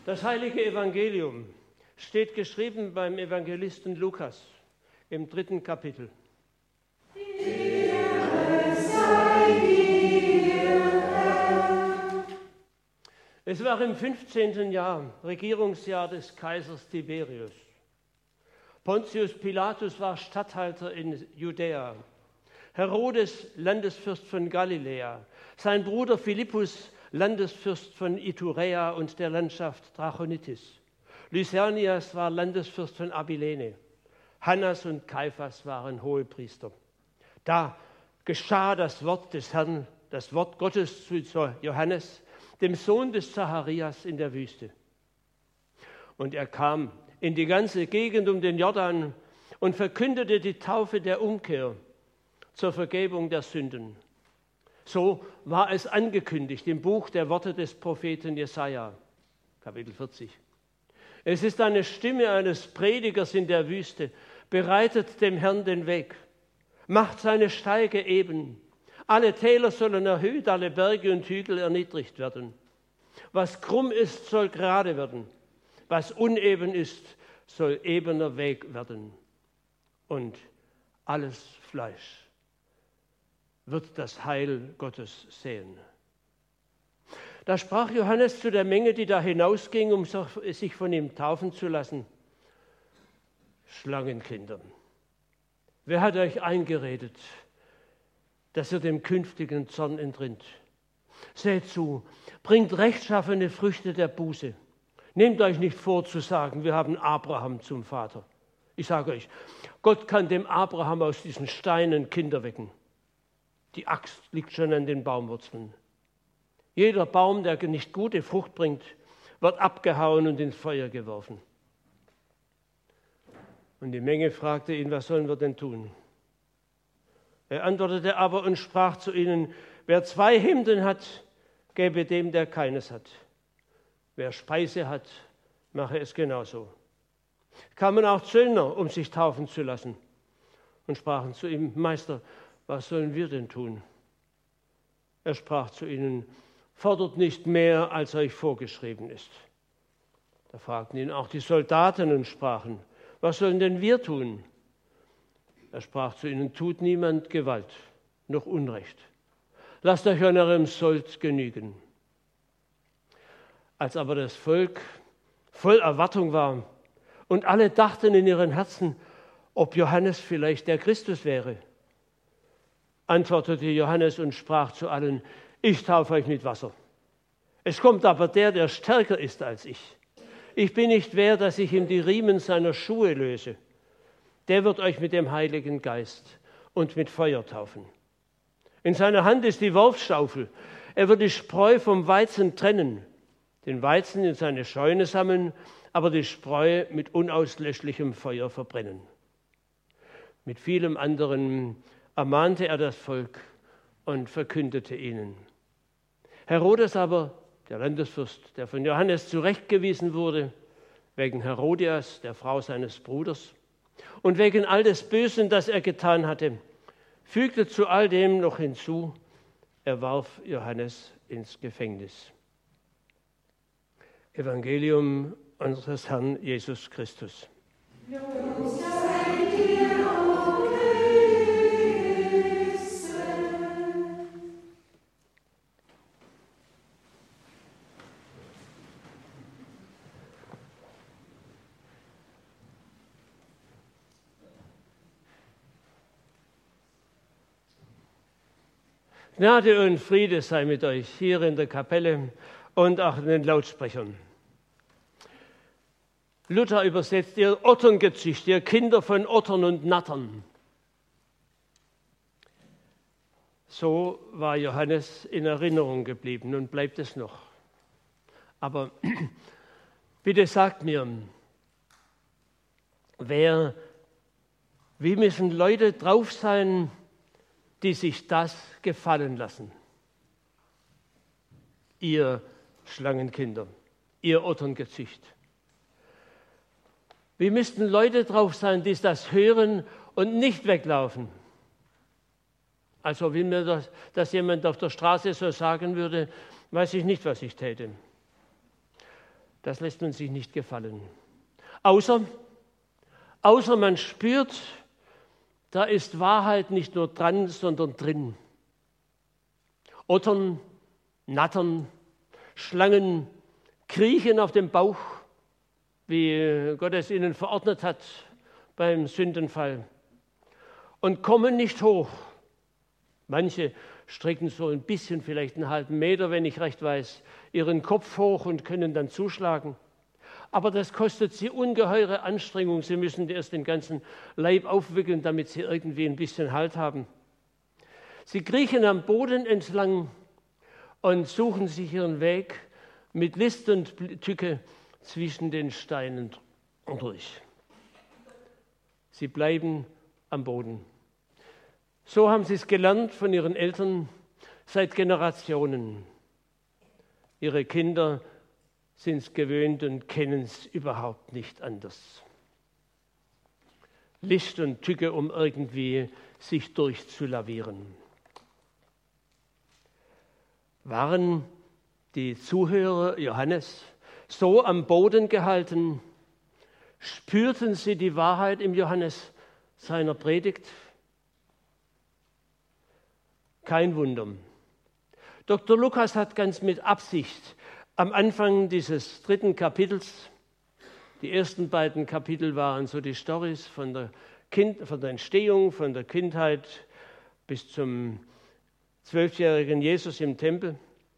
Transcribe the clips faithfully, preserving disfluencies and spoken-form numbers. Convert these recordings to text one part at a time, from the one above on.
Das heilige Evangelium steht geschrieben beim Evangelisten Lukas im dritten Kapitel. Ehre sei dir, Herr. Es war im fünfzehnten Jahr, Regierungsjahr des Kaisers Tiberius. Pontius Pilatus war Statthalter in Judäa. Herodes, Landesfürst von Galiläa. Sein Bruder Philippus, Landesfürst von Iturea und der Landschaft Trachonitis. Lysanias war Landesfürst von Abilene. Hannas und Kaiphas waren Hohepriester. Da geschah das Wort des Herrn, das Wort Gottes zu Johannes, dem Sohn des Zacharias in der Wüste. Und er kam in die ganze Gegend um den Jordan und verkündete die Taufe der Umkehr zur Vergebung der Sünden. So war es angekündigt im Buch der Worte des Propheten Jesaja, Kapitel vierzig. Es ist eine Stimme eines Predigers in der Wüste, bereitet dem Herrn den Weg, macht seine Steige eben. Alle Täler sollen erhöht, alle Berge und Hügel erniedrigt werden. Was krumm ist, soll gerade werden. Was uneben ist, soll ebener Weg werden. Und alles Fleisch wird das Heil Gottes sehen. Da sprach Johannes zu der Menge, die da hinausging, um sich von ihm taufen zu lassen: Schlangenkinder, wer hat euch eingeredet, dass ihr dem künftigen Zorn entrinnt? Seht zu, bringt rechtschaffene Früchte der Buße. Nehmt euch nicht vor zu sagen, wir haben Abraham zum Vater. Ich sage euch, Gott kann dem Abraham aus diesen Steinen Kinder wecken. Die Axt liegt schon an den Baumwurzeln. Jeder Baum, der nicht gute Frucht bringt, wird abgehauen und ins Feuer geworfen. Und die Menge fragte ihn, was sollen wir denn tun? Er antwortete aber und sprach zu ihnen: Wer zwei Hemden hat, gebe dem, der keines hat. Wer Speise hat, mache es genauso. Kamen auch Zöllner, um sich taufen zu lassen, und sprachen zu ihm: Meister, was sollen wir denn tun? Er sprach zu ihnen: Fordert nicht mehr, als euch vorgeschrieben ist. Da fragten ihn auch die Soldaten und sprachen: Was sollen denn wir tun? Er sprach zu ihnen: Tut niemand Gewalt, noch Unrecht. Lasst euch an eurem Sold genügen. Als aber das Volk voll Erwartung war und alle dachten in ihren Herzen, ob Johannes vielleicht der Christus wäre, antwortete Johannes und sprach zu allen: Ich taufe euch mit Wasser. Es kommt aber der, der stärker ist als ich. Ich bin nicht wert, dass ich ihm die Riemen seiner Schuhe löse. Der wird euch mit dem Heiligen Geist und mit Feuer taufen. In seiner Hand ist die Wurfschaufel. Er wird die Spreu vom Weizen trennen, den Weizen in seine Scheune sammeln, aber die Spreu mit unauslöschlichem Feuer verbrennen. Mit vielem anderen ermahnte er das Volk und verkündete ihnen. Herodes aber, der Landesfürst, der von Johannes zurechtgewiesen wurde, wegen Herodias, der Frau seines Bruders, und wegen all des Bösen, das er getan hatte, fügte zu all dem noch hinzu, er warf Johannes ins Gefängnis. Evangelium unseres Herrn Jesus Christus. Lob sei dir, o Christus. Gnade und Friede sei mit euch hier in der Kapelle und auch in den Lautsprechern. Luther übersetzt: Ihr Otterngezücht, ihr Kinder von Ottern und Nattern. So war Johannes in Erinnerung geblieben und bleibt es noch. Aber bitte sagt mir, wer, wie müssen Leute drauf sein, die sich das gefallen lassen? Ihr Schlangenkinder, ihr Otterngezücht. Wie müssten Leute drauf sein, die das hören und nicht weglaufen? Also wenn mir das, das jemand auf der Straße so sagen würde, weiß ich nicht, was ich täte. Das lässt man sich nicht gefallen. Außer, außer man spürt, da ist Wahrheit nicht nur dran, sondern drin. Ottern, Nattern, Schlangen kriechen auf dem Bauch, wie Gott es ihnen verordnet hat beim Sündenfall, und kommen nicht hoch. Manche strecken so ein bisschen, vielleicht einen halben Meter, wenn ich recht weiß, ihren Kopf hoch und können dann zuschlagen. Aber das kostet sie ungeheure Anstrengung. Sie müssen erst den ganzen Leib aufwickeln, damit sie irgendwie ein bisschen Halt haben. Sie kriechen am Boden entlang und suchen sich ihren Weg mit List und Tücke zwischen den Steinen durch. Sie bleiben am Boden. So haben sie es gelernt von ihren Eltern seit Generationen. Ihre Kinder sind es gewöhnt und kennen es überhaupt nicht anders. List und Tücke, um irgendwie sich durchzulavieren. Waren die Zuhörer Johannes so am Boden gehalten? Spürten sie die Wahrheit im Johannes seiner Predigt? Kein Wunder. Doktor Lukas hat ganz mit Absicht am Anfang dieses dritten Kapitels, die ersten beiden Kapitel waren so die Storys von der, kind, von der Entstehung, von der Kindheit bis zum zwölfjährigen Jesus im Tempel.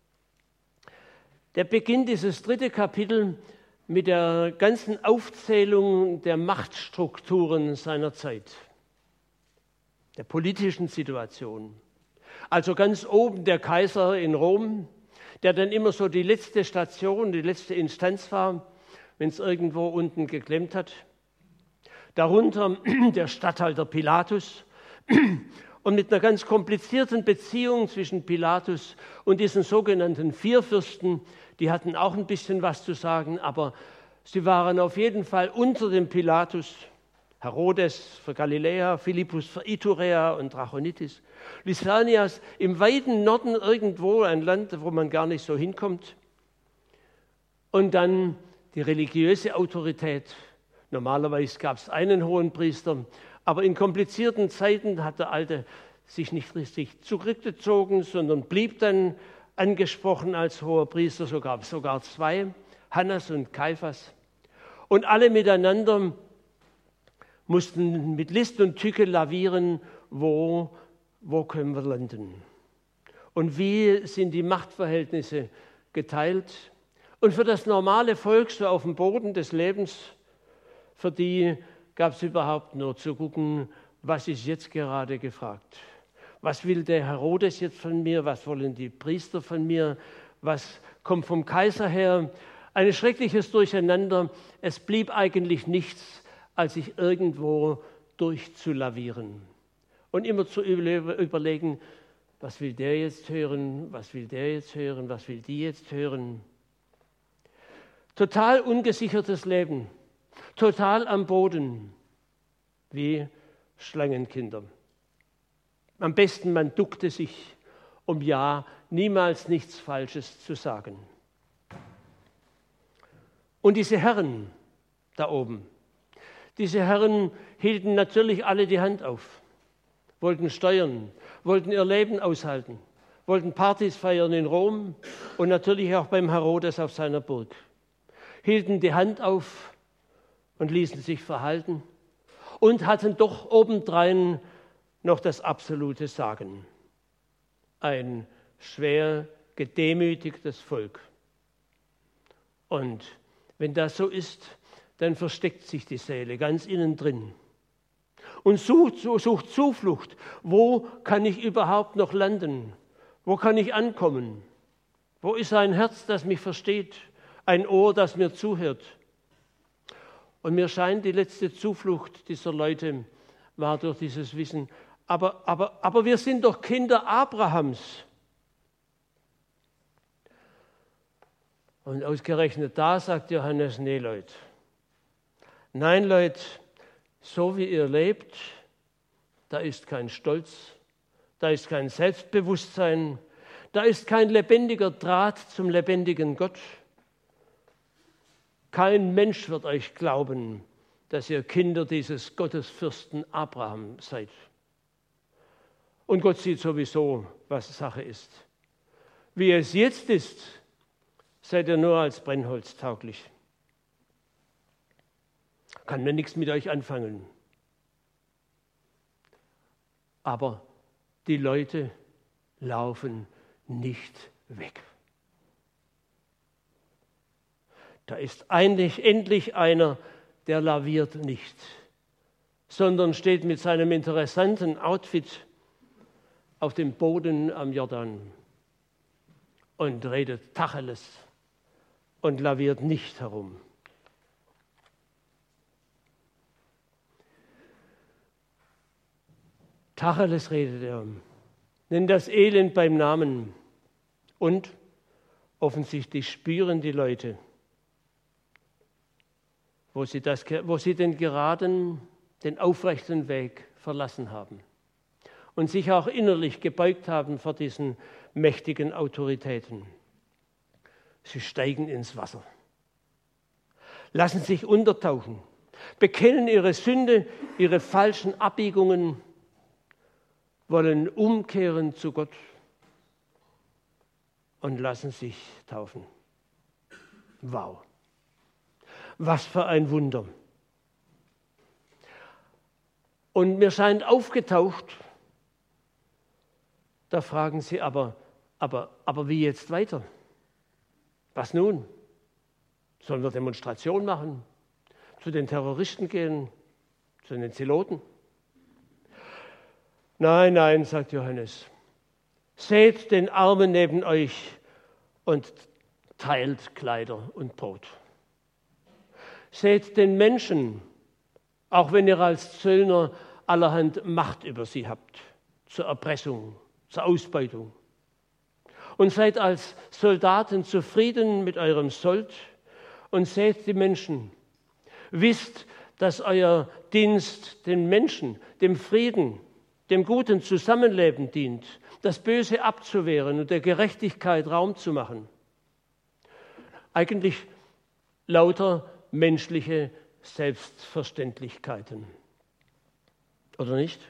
Der beginnt dieses dritte Kapitel mit der ganzen Aufzählung der Machtstrukturen seiner Zeit, der politischen Situation. Also ganz oben der Kaiser in Rom, der dann immer so die letzte Station, die letzte Instanz war, wenn es irgendwo unten geklemmt hat. Darunter der Statthalter Pilatus und mit einer ganz komplizierten Beziehung zwischen Pilatus und diesen sogenannten Vierfürsten. Die hatten auch ein bisschen was zu sagen, aber sie waren auf jeden Fall unter dem Pilatus. Herodes für Galiläa, Philippus für Iturea und Trachonitis. Lysanias im weiten Norden irgendwo, ein Land, wo man gar nicht so hinkommt. Und dann die religiöse Autorität. Normalerweise gab es einen Hohenpriester, aber in komplizierten Zeiten hat der Alte sich nicht richtig zurückgezogen, sondern blieb dann angesprochen als Hoherpriester, sogar, sogar zwei, Hannas und Kaiphas. Und alle miteinander mussten mit List und Tücke lavieren, wo, wo können wir landen. Und wie sind die Machtverhältnisse geteilt? Und für das normale Volk, so auf dem Boden des Lebens, für die gab es überhaupt nur zu gucken, was ist jetzt gerade gefragt. Was will der Herodes jetzt von mir? Was wollen die Priester von mir? Was kommt vom Kaiser her? Ein schreckliches Durcheinander. Es blieb eigentlich nichts, als sich irgendwo durchzulavieren. Und immer zu überlegen, was will der jetzt hören? Was will der jetzt hören? Was will die jetzt hören? Total ungesichertes Leben. Total am Boden. Wie Schlangenkinder. Am besten, man duckte sich, um ja niemals nichts Falsches zu sagen. Und diese Herren da oben, diese Herren hielten natürlich alle die Hand auf, wollten steuern, wollten ihr Leben aushalten, wollten Partys feiern in Rom und natürlich auch beim Herodes auf seiner Burg, hielten die Hand auf und ließen sich verhalten und hatten doch obendrein noch das absolute Sagen. Ein schwer gedemütigtes Volk. Und wenn das so ist, dann versteckt sich die Seele ganz innen drin und sucht, sucht Zuflucht. Wo kann ich überhaupt noch landen? Wo kann ich ankommen? Wo ist ein Herz, das mich versteht? Ein Ohr, das mir zuhört? Und mir scheint, die letzte Zuflucht dieser Leute war durch dieses Wissen, aber, aber, aber wir sind doch Kinder Abrahams. Und ausgerechnet da sagt Johannes, nee Leute, nein Leute, so wie ihr lebt, da ist kein Stolz, da ist kein Selbstbewusstsein, da ist kein lebendiger Draht zum lebendigen Gott. Kein Mensch wird euch glauben, dass ihr Kinder dieses Gottesfürsten Abraham seid. Und Gott sieht sowieso, was Sache ist. Wie es jetzt ist, seid ihr nur als Brennholz tauglich. Kann mir nichts mit euch anfangen. Aber die Leute laufen nicht weg. Da ist eigentlich endlich einer, der laviert nicht, sondern steht mit seinem interessanten Outfit auf dem Boden am Jordan und redet Tacheles und laviert nicht herum. Tacheles redet er, nennt das Elend beim Namen und offensichtlich spüren die Leute, wo sie, das, wo sie den geraden, den aufrechten Weg verlassen haben und sich auch innerlich gebeugt haben vor diesen mächtigen Autoritäten. Sie steigen ins Wasser, lassen sich untertauchen, bekennen ihre Sünde, ihre falschen Abbiegungen, wollen umkehren zu Gott und lassen sich taufen. Wow, was für ein Wunder. Und mir scheint aufgetaucht, da fragen sie aber, aber, aber wie jetzt weiter? Was nun? Sollen wir Demonstration machen? Zu den Terroristen gehen? Zu den Zeloten? Nein, nein, sagt Johannes. Seht den Armen neben euch und teilt Kleider und Brot. Seht den Menschen, auch wenn ihr als Zöllner allerhand Macht über sie habt, zur Erpressung, zur Ausbeutung. Und seid als Soldaten zufrieden mit eurem Sold und seht die Menschen. Wisst, dass euer Dienst den Menschen, dem Frieden, dem guten Zusammenleben dient, das Böse abzuwehren und der Gerechtigkeit Raum zu machen. Eigentlich lauter menschliche Selbstverständlichkeiten. Oder nicht?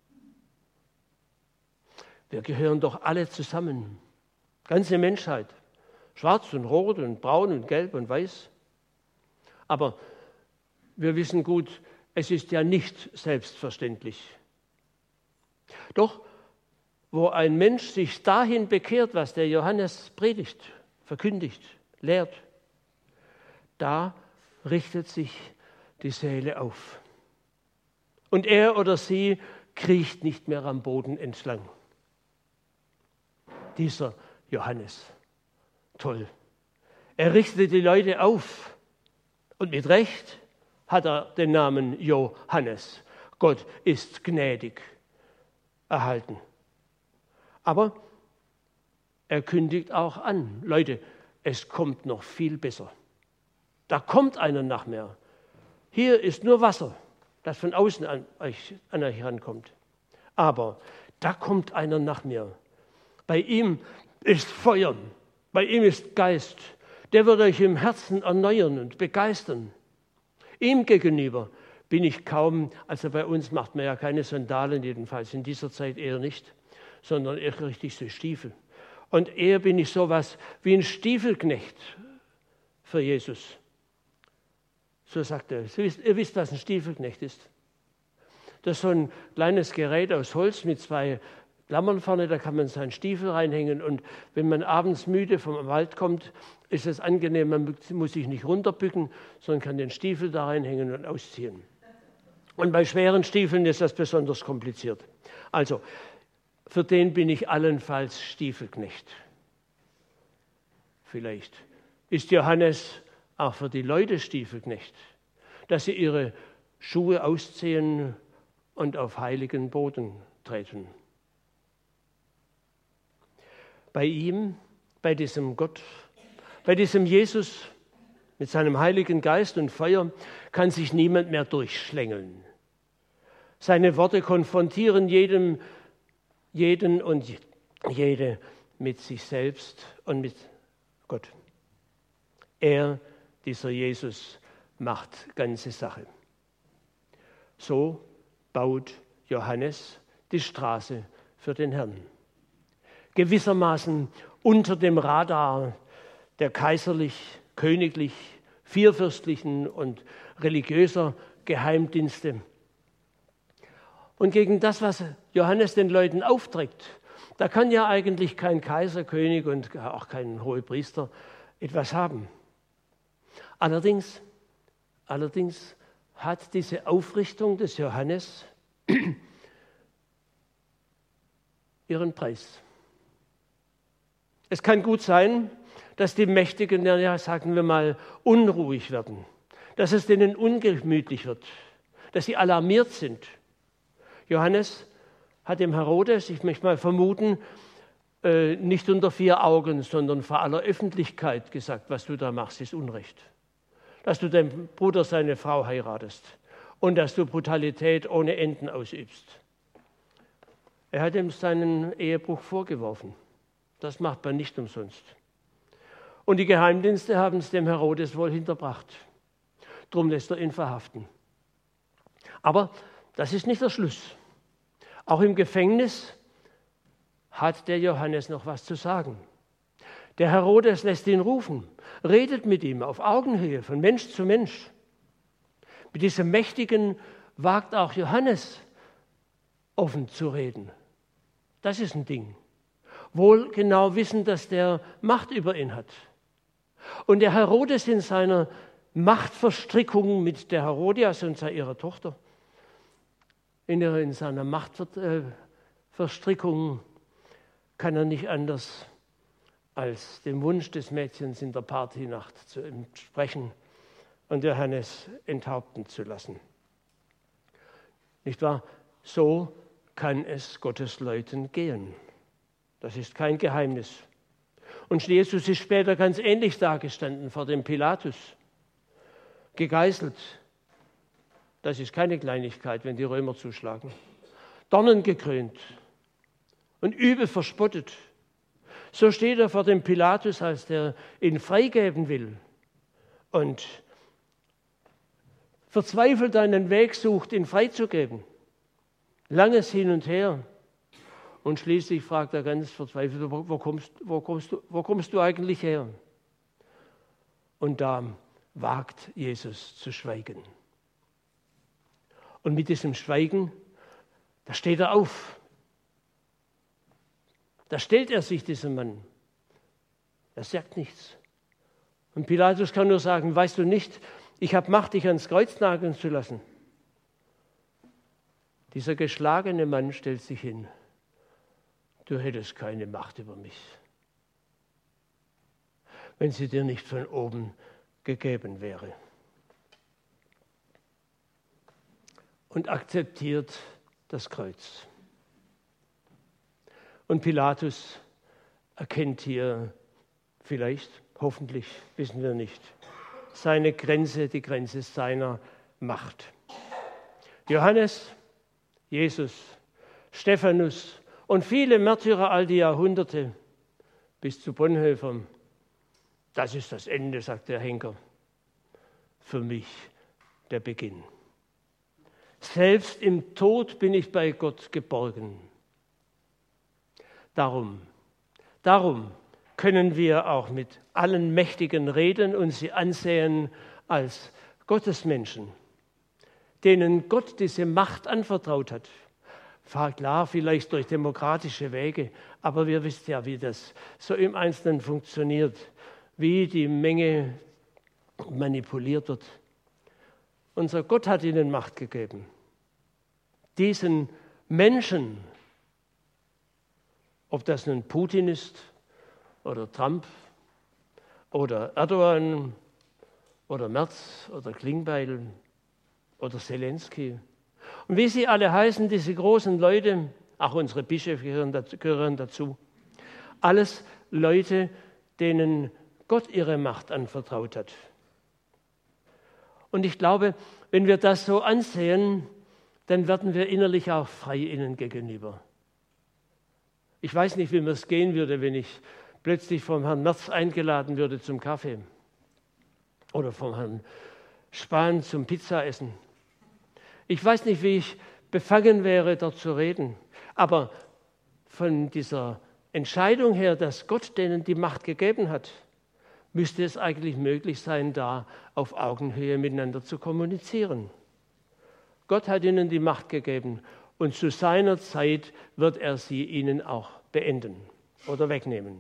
Wir gehören doch alle zusammen. Ganze Menschheit. Schwarz und rot und braun und gelb und weiß. Aber wir wissen gut, es ist ja nicht selbstverständlich. Doch, wo ein Mensch sich dahin bekehrt, was der Johannes predigt, verkündigt, lehrt, da richtet sich die Seele auf. Und er oder sie kriecht nicht mehr am Boden entlang. Dieser Johannes, toll. Er richtet die Leute auf. Und mit Recht hat er den Namen Johannes. Gott ist gnädig erhalten. Aber er kündigt auch an, Leute, es kommt noch viel besser. Da kommt einer nach mir. Hier ist nur Wasser, das von außen an euch, an euch herankommt. Aber da kommt einer nach mir. Bei ihm ist Feuer, bei ihm ist Geist. Der wird euch im Herzen erneuern und begeistern. Ihm gegenüber bin ich kaum, also bei uns macht man ja keine Sandalen, jedenfalls in dieser Zeit eher nicht, sondern eher richtig so Stiefel. Und eher bin ich sowas wie ein Stiefelknecht für Jesus. So sagt er. Ihr wisst, was ein Stiefelknecht ist. Das ist so ein kleines Gerät aus Holz mit zwei Klammern vorne, da kann man seinen Stiefel reinhängen. Und wenn man abends müde vom Wald kommt, ist es angenehm, man muss sich nicht runterbücken, sondern kann den Stiefel da reinhängen und ausziehen. Und bei schweren Stiefeln ist das besonders kompliziert. Also, für den bin ich allenfalls Stiefelknecht. Vielleicht ist Johannes auch für die Leute Stiefelknecht, dass sie ihre Schuhe ausziehen und auf heiligen Boden treten. Bei ihm, bei diesem Gott, bei diesem Jesus mit seinem Heiligen Geist und Feuer kann sich niemand mehr durchschlängeln. Seine Worte konfrontieren jedem, jeden und jede mit sich selbst und mit Gott. Er dieser Jesus macht ganze Sache. So baut Johannes die Straße für den Herrn. Gewissermaßen unter dem Radar der kaiserlich, königlich, vierfürstlichen und religiöser Geheimdienste. Und gegen das, was Johannes den Leuten aufträgt, da kann ja eigentlich kein Kaiser, König und auch kein Hohepriester etwas haben. Allerdings, allerdings hat diese Aufrichtung des Johannes ihren Preis. Es kann gut sein, dass die Mächtigen, ja, sagen wir mal, unruhig werden, dass es denen ungemütlich wird, dass sie alarmiert sind. Johannes hat dem Herodes, ich möchte mal vermuten, äh, nicht unter vier Augen, sondern vor aller Öffentlichkeit gesagt, was du da machst, ist Unrecht. Dass du deinem Bruder seine Frau heiratest und dass du Brutalität ohne Enden ausübst. Er hat ihm seinen Ehebruch vorgeworfen. Das macht man nicht umsonst. Und die Geheimdienste haben es dem Herodes wohl hinterbracht. Drum lässt er ihn verhaften. Aber das ist nicht der Schluss. Auch im Gefängnis hat der Johannes noch was zu sagen. Der Herodes lässt ihn rufen, redet mit ihm auf Augenhöhe, von Mensch zu Mensch. Mit diesem Mächtigen wagt auch Johannes offen zu reden. Das ist ein Ding. Wohl genau wissen, dass der Macht über ihn hat. Und der Herodes in seiner Machtverstrickung mit der Herodias und ihrer Tochter, in, ihrer, in seiner Machtverstrickung kann er nicht anders als dem Wunsch des Mädchens in der Partynacht zu entsprechen und Johannes enthaupten zu lassen. Nicht wahr? So kann es Gottes Leuten gehen. Das ist kein Geheimnis. Und Jesus ist später ganz ähnlich dagestanden vor dem Pilatus, gegeißelt. Das ist keine Kleinigkeit, wenn die Römer zuschlagen. Dornen gekrönt und übel verspottet. So steht er vor dem Pilatus, als der ihn freigeben will und verzweifelt einen Weg sucht, ihn freizugeben. Langes Hin und Her. Und schließlich fragt er ganz verzweifelt, wo, wo, kommst, wo, kommst du, wo kommst du eigentlich her? Und da wagt Jesus zu schweigen. Und mit diesem Schweigen, da steht er auf. Da stellt er sich diesem Mann. Er sagt nichts. Und Pilatus kann nur sagen, weißt du nicht, ich habe Macht, dich ans Kreuz nageln zu lassen. Dieser geschlagene Mann stellt sich hin. Du hättest keine Macht über mich, wenn sie dir nicht von oben gegeben wäre. Und akzeptiert das Kreuz. Und Pilatus erkennt hier vielleicht, hoffentlich, wissen wir nicht, seine Grenze, die Grenze seiner Macht. Johannes, Jesus, Stephanus und viele Märtyrer all die Jahrhunderte bis zu Bonhoeffer. Das ist das Ende, sagt der Henker. Für mich der Beginn. Selbst im Tod bin ich bei Gott geborgen. Darum, darum können wir auch mit allen Mächtigen reden und sie ansehen als Gottesmenschen, denen Gott diese Macht anvertraut hat. Klar, vielleicht durch demokratische Wege, aber wir wissen ja, wie das so im Einzelnen funktioniert, wie die Menge manipuliert wird. Unser Gott hat ihnen Macht gegeben. Diesen Menschen, ob das nun Putin ist oder Trump oder Erdogan oder Merz oder Klingbeil oder Zelensky. Und wie sie alle heißen, diese großen Leute, auch unsere Bischöfe gehören dazu, gehören dazu, alles Leute, denen Gott ihre Macht anvertraut hat. Und ich glaube, wenn wir das so ansehen, dann werden wir innerlich auch frei ihnen gegenüber. Ich weiß nicht, wie mir es gehen würde, wenn ich plötzlich vom Herrn Merz eingeladen würde zum Kaffee. oder vom Herrn Spahn zum Pizzaessen. Ich weiß nicht, wie ich befangen wäre, dort zu reden, aber von dieser Entscheidung her, dass Gott denen die Macht gegeben hat, müsste es eigentlich möglich sein, da auf Augenhöhe miteinander zu kommunizieren. Gott hat ihnen die Macht gegeben und zu seiner Zeit wird er sie ihnen auch beenden oder wegnehmen.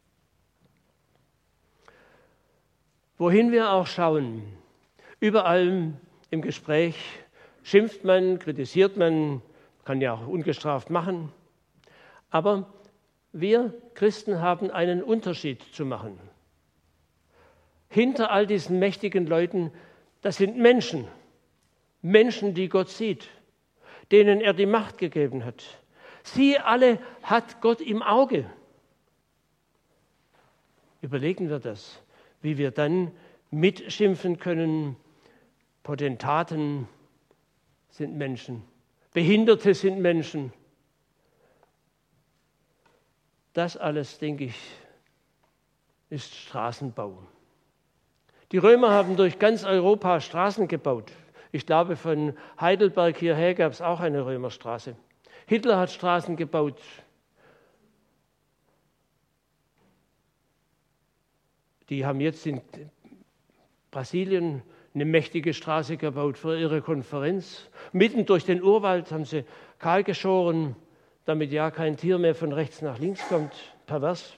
Wohin wir auch schauen, überall im Gespräch schimpft man, kritisiert man, kann ja auch ungestraft machen, aber wir Christen haben einen Unterschied zu machen. Hinter all diesen mächtigen Leuten, das sind Menschen, Menschen, die Gott sieht, denen er die Macht gegeben hat. Sie alle hat Gott im Auge. Überlegen wir das, wie wir dann mitschimpfen können. Potentaten sind Menschen, Behinderte sind Menschen. Das alles, denke ich, ist Straßenbau. Die Römer haben durch ganz Europa Straßen gebaut. Ich glaube, von Heidelberg hierher gab es auch eine Römerstraße. Hitler hat Straßen gebaut. Die haben jetzt in Brasilien eine mächtige Straße gebaut für ihre Konferenz. Mitten durch den Urwald haben sie kahl geschoren, damit ja kein Tier mehr von rechts nach links kommt. Pervers.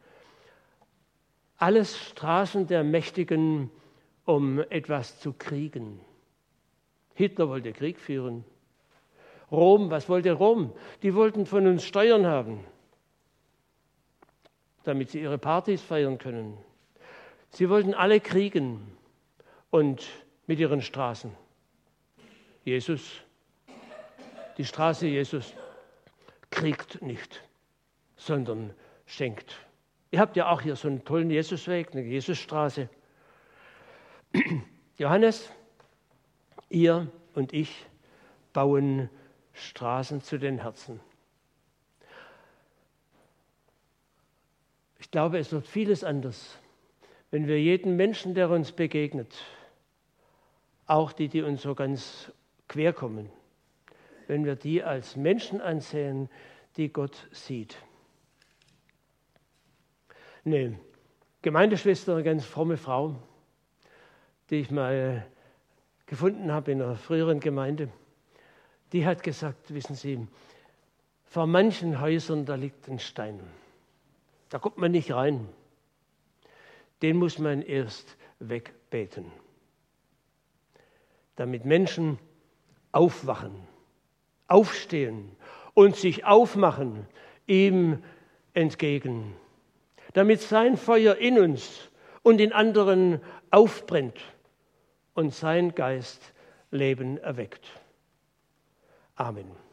Alles Straßen der Mächtigen, um etwas zu kriegen. Hitler wollte Krieg führen. Rom, was wollte Rom? Die wollten von uns Steuern haben, damit sie ihre Partys feiern können. Sie wollten alle kriegen und mit ihren Straßen. Jesus, die Straße Jesus, kriegt nicht, sondern schenkt. Ihr habt ja auch hier so einen tollen Jesusweg, eine Jesusstraße. Johannes, ihr und ich bauen Straßen zu den Herzen. Ich glaube, es wird vieles anders, wenn wir jeden Menschen, der uns begegnet, auch die, die uns so ganz quer kommen, wenn wir die als Menschen ansehen, die Gott sieht. Eine Gemeindeschwester, eine ganz fromme Frau, die ich mal gefunden habe in einer früheren Gemeinde, die hat gesagt, wissen Sie, vor manchen Häusern, da liegt ein Stein. Da kommt man nicht rein. Den muss man erst wegbeten, damit Menschen aufwachen, aufstehen und sich aufmachen ihm entgegen, damit sein Feuer in uns und in anderen aufbrennt und sein Geist Leben erweckt. Amen.